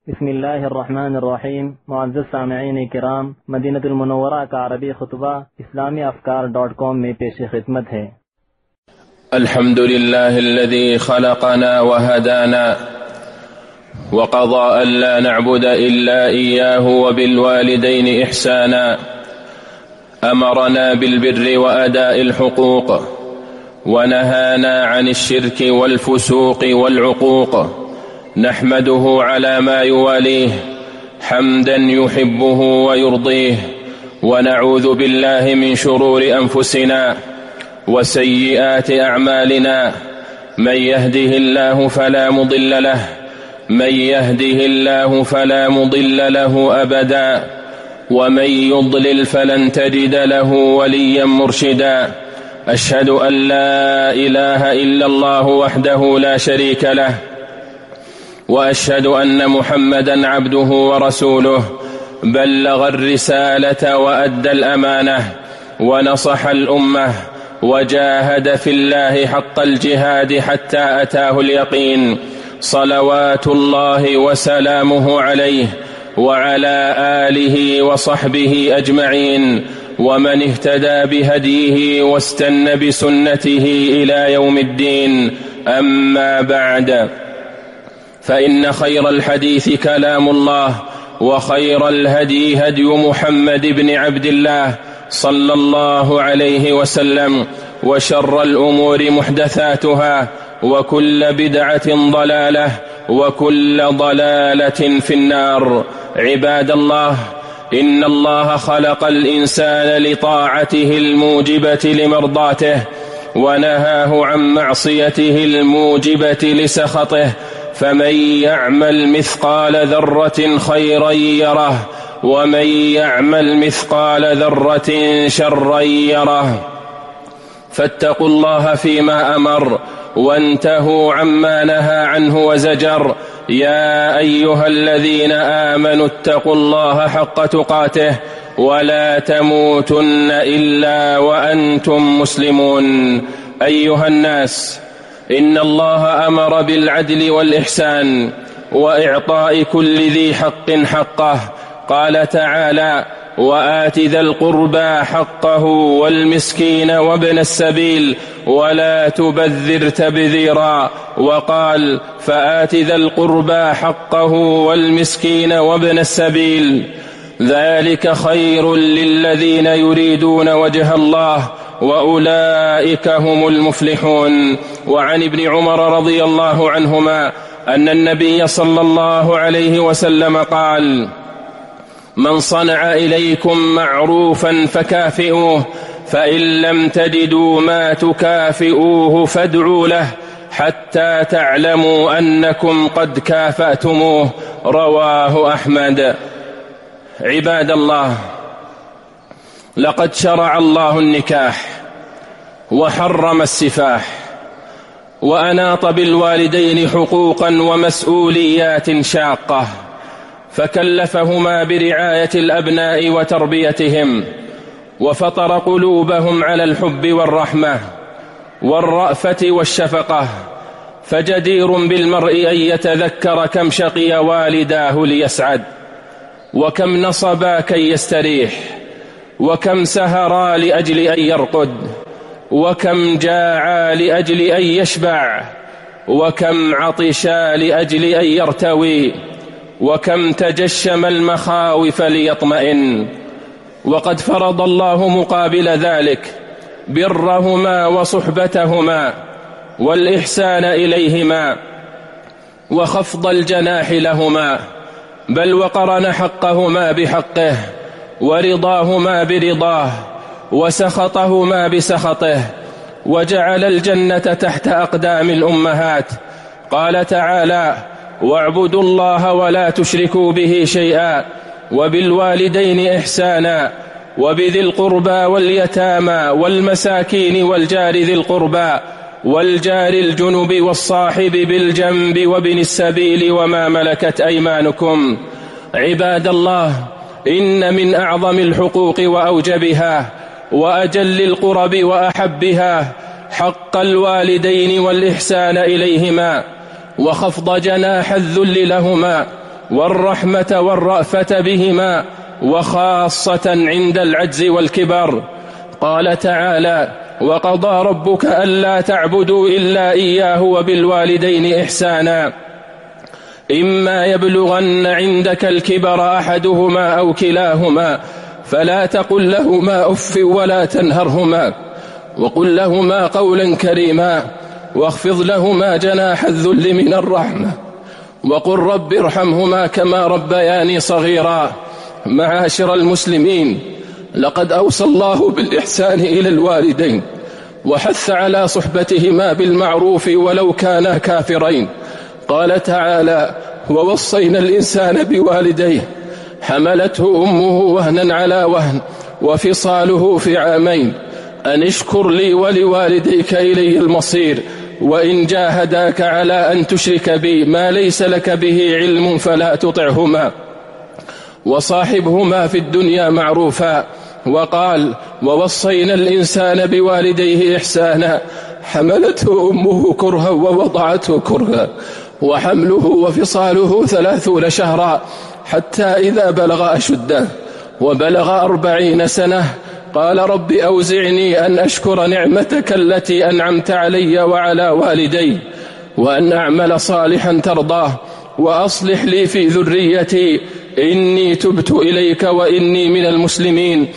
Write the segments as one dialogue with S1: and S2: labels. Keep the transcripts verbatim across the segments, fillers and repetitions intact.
S1: بسم الله الرحمن الرحیم. معزز سامعین کرام، مدینہ المنورہ کا عربی خطبہ اسلامی افکار ڈاٹ کام میں پیش خدمت ہے۔
S2: الحمد لله الذي خلقنا وهدانا وقضى ألا نعبد إلا إياه وبالوالدين إحسانا، أمرنا بالبر وأداء الحقوق ونهانا عن الشرك والفسوق والعقوق، نحمده على ما يواليه حمدا يحبه ويرضيه، ونعوذ بالله من شرور أنفسنا وسيئات أعمالنا، من يهده الله فلا مضل له من يهده الله فلا مضل له أبدا، ومن يضلل فلن تجد له وليا مرشدا. أشهد أن لا إله إلا الله وحده لا شريك له، وأشهد أن محمدا عبده ورسوله، بلغ الرسالة وأدى الأمانة ونصح الأمة، وجاهد في الله حق الجهاد حتى أتاه اليقين، صلوات الله وسلامه عليه وعلى آله وصحبه أجمعين، ومن اهتدى بهديه واستنى بسنته إلى يوم الدين. أما بعد، فإن خير الحديث كلام الله، وخير الهدي هدي محمد بن عبد الله صلى الله عليه وسلم، وشر الأمور محدثاتها، وكل بدعة ضلالة، وكل ضلالة في النار. عباد الله، إن الله خلق الإنسان لطاعته الموجبة لمرضاته، ونهاه عن معصيته الموجبة لسخطه، فمن يعمل مثقال ذرة خيرا يره، ومن يعمل مثقال ذرة شرا يره. فاتقوا الله فيما أمر، وانتهوا عما نهى عنه وزجر. يا أيها الذين آمنوا اتقوا الله حق تقاته، ولا تموتن إلا وأنتم مسلمون. أيها الناس، إن الله أمر بالعدل والإحسان وإعطاء كل ذي حق حقه. قال تعالى: وآت ذا القربى حقه والمسكين وابن السبيل ولا تبذر تبذيرا. وقال: فآت ذا القربى حقه والمسكين وابن السبيل، ذلك خير للذين يريدون وجه الله، وأولئك هم المفلحون. وعن ابن عمر رضي الله عنهما أن النبي صلى الله عليه وسلم قال: من صنع إليكم معروفا فكافئوه، فإن لم تجدوا ما تكافئوه فادعوا له حتى تعلموا أنكم قد كافأتموه. رواه أحمد. عباد الله، لقد شرع الله النكاح وحرم السفاح، وأناط بالوالدين حقوقا ومسؤوليات شاقة، فكلفهما برعاية الأبناء وتربيتهم، وفطر قلوبهم على الحب والرحمة والرأفة والشفقة. فجدير بالمرء أن يتذكر كم شقي والداه ليسعد، وكم نصبا كي يستريح، وكم سهرا لأجل أن يرقد، وكم جاعا لأجل أن يشبع، وكم عطشا لأجل أن يرتوي، وكم تجشم المخاوف ليطمئن. وقد فرض الله مقابل ذلك برهما وصحبتهما والإحسان إليهما وخفض الجناح لهما، بل وقرن حقهما بحقه، ورضاهما برضاه، وسخطهما بسخطه، وجعل الجنة تحت أقدام الأمهات. قال تعالى: واعبدوا الله ولا تشركوا به شيئا، وبالوالدين إحسانا، وبذي القربى واليتامى والمساكين والجار ذي القربى والجار الجنب والصاحب بالجنب وابن السبيل وما ملكت أيمانكم. عباد الله، إن من أعظم الحقوق وأوجبها وأجل القرب وأحبها حق الوالدين والإحسان إليهما، وخفض جناح الذل لهما، والرحمة والرأفة بهما، وخاصة عند العجز والكبر. قال تعالى: وقضى ربك ألا تعبدوا إلا إياه وبالوالدين إحسانا، إما يبلغن عندك الكبر أحدهما أو كلاهما فلا تقل لهما أف ولا تنهرهما، وقل لهما قولا كريما، واخفض لهما جناح الذل من الرحمة، وقل رب ارحمهما كما ربياني صغيرا. معاشر المسلمين، لقد أوصى الله بالإحسان إلى الوالدين، وحث على صحبتهما بالمعروف ولو كانا كافرين. قال تعالى: ووصينا الإنسان بوالديه حملته أمه وهنا على وهن وفصاله في عامين أن اشكر لي ولوالديك إلي المصير، وإن جاهداك على أن تشرك بي ما ليس لك به علم فلا تطعهما، وصاحبهما في الدنيا معروفا. وقال: ووصينا الإنسان بوالديه إحسانا، حملته أمه كرها ووضعته كرها، وحمله وفصاله ثلاثون شهرا، حتى إذا بلغ أشده وبلغ أربعين سنة قال: رب أوزعني أن أشكر نعمتك التي أنعمت علي وعلى والدي، وأن أعمل صالحا ترضاه، وأصلح لي في ذريتي إني تبت إليك وإني من المسلمين.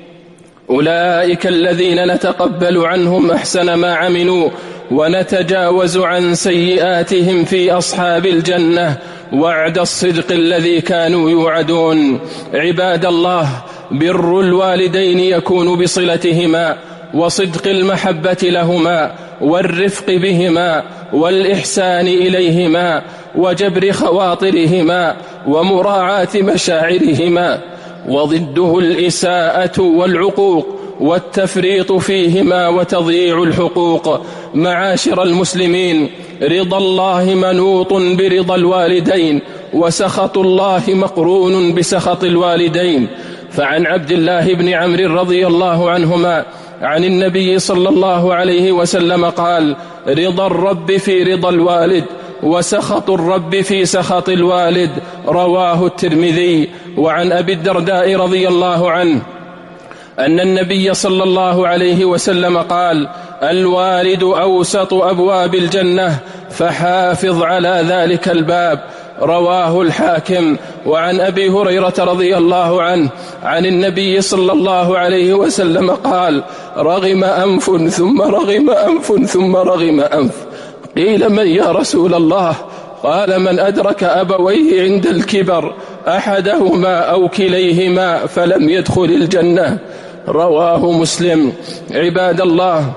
S2: أولئك الذين نتقبل عنهم أحسن ما عملوا ونتجاوز عن سيئاتهم في أصحاب الجنة، وعد الصدق الذي كانوا يوعدون. عباد الله، بر الوالدين يكون بصلتهما وصدق المحبة لهما والرفق بهما والإحسان إليهما وجبر خواطرهما ومراعاة مشاعرهما، وضده الإساءة والعقوق والتفريط فيهما وتضييع الحقوق. معاشر المسلمين، رضا الله منوط برضا الوالدين، وسخط الله مقرون بسخط الوالدين. فعن عبد الله بن عمرو رضي الله عنهما عن النبي صلى الله عليه وسلم قال: رضا الرب في رضا الوالد، وسخط الرب في سخط الوالد. رواه الترمذي. وعن أبي الدرداء رضي الله عنه أن النبي صلى الله عليه وسلم قال: الوالد أوسط أبواب الجنة، فحافظ على ذلك الباب. رواه الحاكم. وعن أبي هريرة رضي الله عنه عن النبي صلى الله عليه وسلم قال: رغم أنف ثم رغم أنف ثم رغم أنف. قيل: من يا رسول الله؟ قال: من أدرك أبويه عند الكبر، أحدهما أو كليهما، فلم يدخل الجنة. رواه مسلم. عباد الله،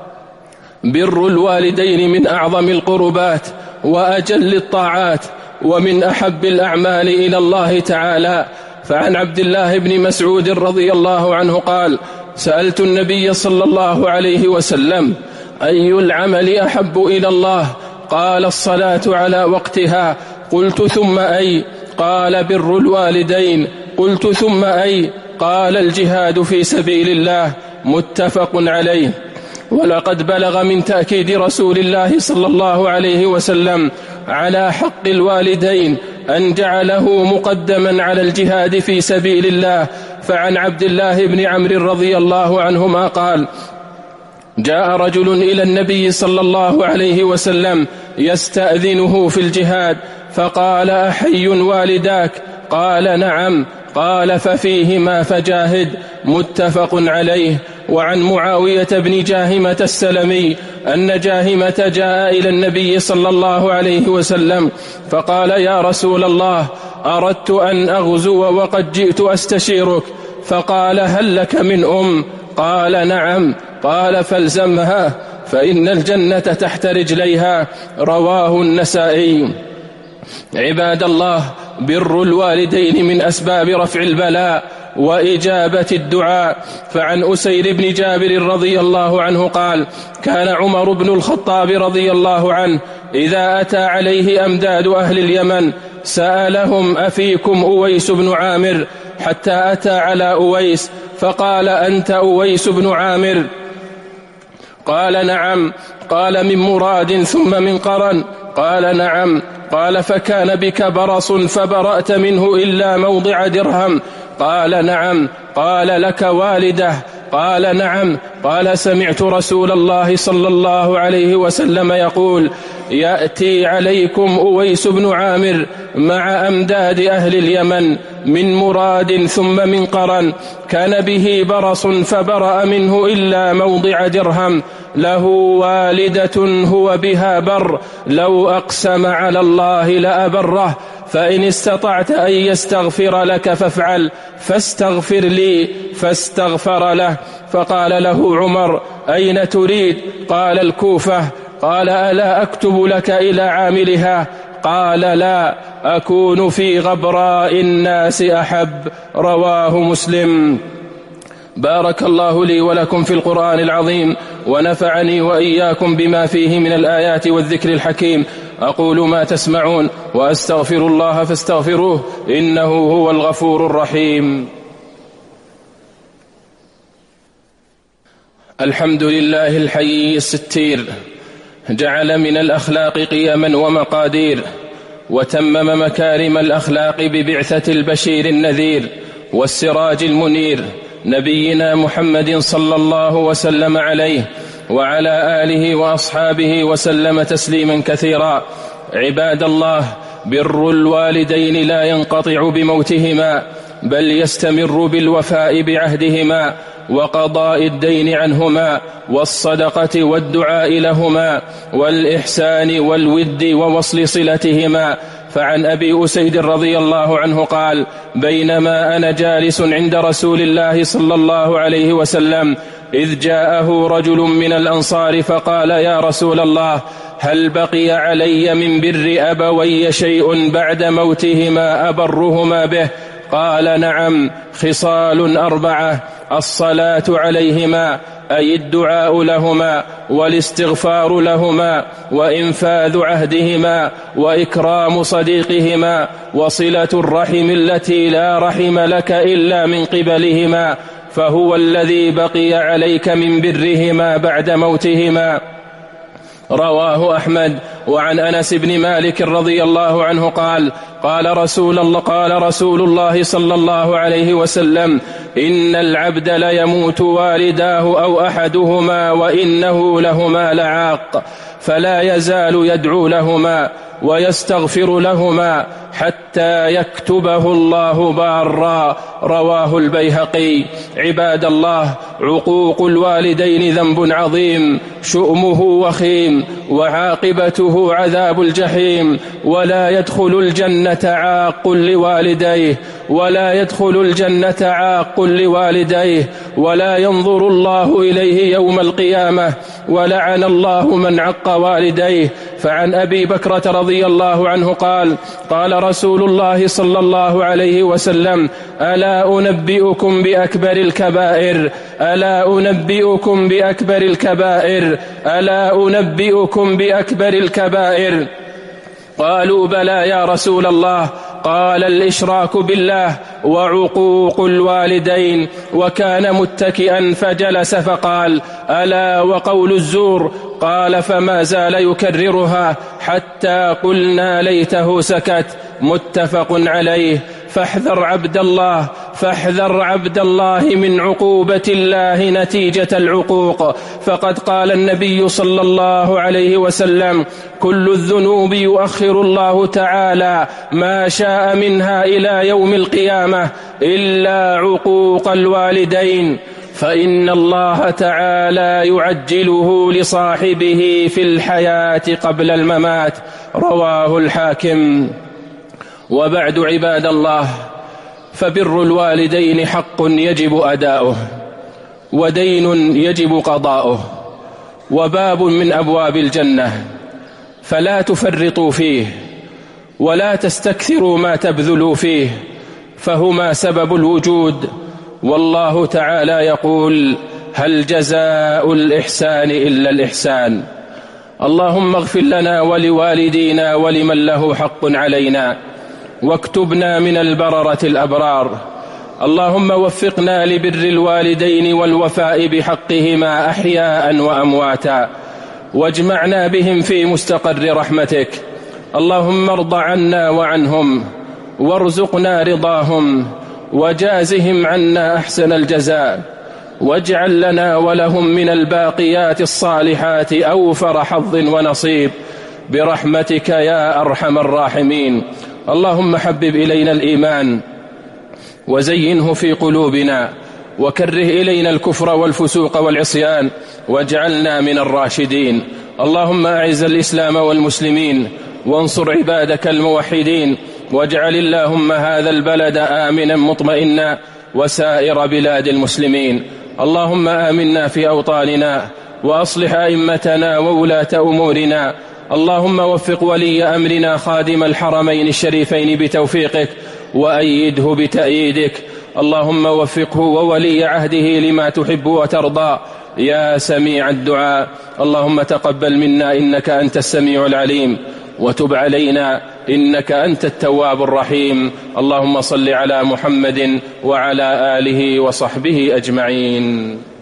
S2: بر الوالدين من أعظم القربات وأجل الطاعات ومن أحب الأعمال إلى الله تعالى. فعن عبد الله بن مسعود رضي الله عنه قال: سألت النبي صلى الله عليه وسلم: أي العمل أحب إلى الله؟ قال: الصلاة على وقتها. قلت: ثم أي؟ قال: بر الوالدين. قلت: ثم أي؟ قال: الجهاد في سبيل الله. متفق عليه. ولقد بلغ من تأكيد رسول الله صلى الله عليه وسلم على حق الوالدين أن جعله مقدما على الجهاد في سبيل الله. فعن عبد الله بن عمرو رضي الله عنهما قال: جاء رجل إلى النبي صلى الله عليه وسلم يستأذنه في الجهاد، فقال: أحي والداك؟ قال: نعم. قال: ففيهما فجاهد. متفق عليه. وعن معاوية بن جاهمة السلمي أن جاهمة جاء إلى النبي صلى الله عليه وسلم فقال: يا رسول الله، أردت أن أغزو وقد جئت أستشيرك. فقال: هل لك من أم؟ قال: نعم. قال: فالزمها فإن الجنة تحت رجليها. رواه النسائي. عباد الله، بر الوالدين من أسباب رفع البلاء وإجابة الدعاء. فعن أسير بن جابر رضي الله عنه قال: كان عمر بن الخطاب رضي الله عنه إذا أتى عليه أمداد أهل اليمن سألهم: أفيكم أويس بن عامر؟ حتى أتى على أويس فقال: أنت أويس بن عامر؟ قال: نعم. قال: من مراد ثم من قرن؟ قال نعم. قال فكان بك برص فبرأت منه إلا موضع درهم؟ قال نعم. قال لك والدة؟ قال نعم. قال سمعت رسول الله صلى الله عليه وسلم يقول يأتي عليكم أويس بن عامر مع أمداد أهل اليمن من مراد ثم من قرن، كان به برص فبرأ منه إلا موضع درهم، له والدة هو بها بر، لو أقسم على الله لأبره، فإن استطعت أن يستغفر لك فافعل، فاستغفر لي، فاستغفر له. فقال له عمر أين تريد؟ قال الكوفة. قال ألا أكتب لك إلى عاملها؟ قال لا، أكون في غبراء الناس أحب. رواه مسلم. بارك الله لي ولكم في القرآن العظيم، ونفعني وإياكم بما فيه من الآيات والذكر الحكيم. أقول ما تسمعون وأستغفر الله فاستغفروه إنه هو الغفور الرحيم. الحمد لله الحي الستير، جعل من الأخلاق قيما ومقادير، وتمم مكارم الأخلاق ببعثة البشير النذير والسراج المنير نبينا محمد صلى الله وسلم عليه وعلى آله وأصحابه وسلم تسليما كثيرا. عباد الله، بر الوالدين لا ينقطع بموتهما، بل يستمر بالوفاء بعهدهما وقضاء الدين عنهما والصدقة والدعاء لهما والإحسان والود ووصل صلتهما. فعن أبي أسيد رضي الله عنه قال بينما أنا جالس عند رسول الله صلى الله عليه وسلم إذ جاءه رجل من الأنصار فقال يا رسول الله هل بقي علي من بر أبوي شيء بعد موتهما أبرهما به؟ قال نعم، خصال أربعة: الصلاة عليهما أي الدعاء لهما، والاستغفار لهما، وإنفاذ عهدهما، وإكرام صديقهما، وصلة الرحم التي لا رحم لك إلا من قبلهما، فهو الذي بقي عليك من برهما بعد موتهما. رواه أحمد. وعن أنس بن مالك رضي الله عنه قال قال رسول الله قال رسول الله صلى الله عليه وسلم إن العبد ليموت والداه أو أحدهما وإنه لهما لعاق، فلا يزال يدعو لهما ويستغفر لهما حتى يكتبه الله بارا. رواه البيهقي. عباد الله، عقوق الوالدين ذنب عظيم شؤمه وخيم وعاقبته عذاب الجحيم، ولا يدخل الجنة عاق لوالديه ولا يدخل الجنة عاق لوالديه ولا ينظر الله إليه يوم القيامة، ولعن الله من عق والديه. فعن أبي بكرة رضي الله عنه قال قال رسول الله صلى الله عليه وسلم ألا أنبئكم بأكبر الكبائر ألا أنبئكم بأكبر الكبائر ألا أنبئكم بأكبر الكبائر قالوا بلى يا رسول الله. قال الإشراك بالله وعقوق الوالدين. وكان متكئا فجلس فقال ألا وقول الزور. قال فما زال يكررها حتى قلنا ليته سكت. متفق عليه. فاحذر عبد الله فاحذر عبد الله من عقوبة الله نتيجة العقوق، فقد قال النبي صلى الله عليه وسلم كل الذنوب يؤخر الله تعالى ما شاء منها إلى يوم القيامة إلا عقوق الوالدين، فإن الله تعالى يعجله لصاحبه في الحياة قبل الممات. رواه الحاكم. وبعد عباد الله، فبر الوالدين حق يجب أداؤه، ودين يجب قضاؤه، وباب من أبواب الجنة، فلا تفرطوا فيه ولا تستكثروا ما تبذلوا فيه، فهما سبب الوجود. والله تعالى يقول هل جزاء الإحسان إلا الإحسان. اللهم اغفر لنا ولوالدينا ولمن له حق علينا، واكتبنا من البررة الأبرار. اللهم وفقنا لبر الوالدين والوفاء بحقهما أحياء وأمواتا، واجمعنا بهم في مستقر رحمتك. اللهم ارض عنا وعنهم وارزقنا رضاهم وجازهم عنا أحسن الجزاء، واجعل لنا ولهم من الباقيات الصالحات أوفر حظ ونصيب برحمتك يا أرحم الراحمين. اللهم حبب إلينا الإيمان وزينه في قلوبنا، وكره إلينا الكفر والفسوق والعصيان، واجعلنا من الراشدين. اللهم أعز الإسلام والمسلمين، وانصر عبادك الموحدين، واجعل اللهم هذا البلد آمنا مطمئنا وسائر بلاد المسلمين. اللهم آمنا في أوطاننا، وأصلح أئمتنا وولاة أمورنا. اللهم وفق ولي أمرنا خادم الحرمين الشريفين بتوفيقك، وأيده بتأييدك. اللهم وفقه وولي عهده لما تحب وترضى يا سميع الدعاء. اللهم تقبل منا إنك أنت السميع العليم، وتب علينا إنك أنت التواب الرحيم. اللهم صل على محمد وعلى آله وصحبه أجمعين.